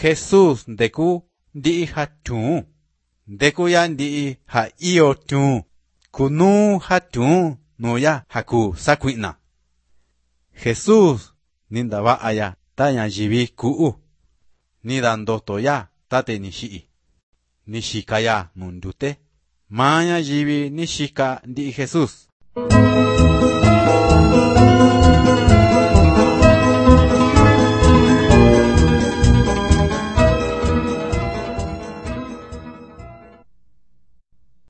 Jesus ndeku ndi'i hatun. Ndeku ya ndi'i ha iyo tun. Kunu hatun nuya haku sakuina. Jesus nindaba'a ya tanya jibi ku'u. Nidandoto ya tate nishi'i. Nishika ya nundute. Manya jibi nishika ndi'i Jesus.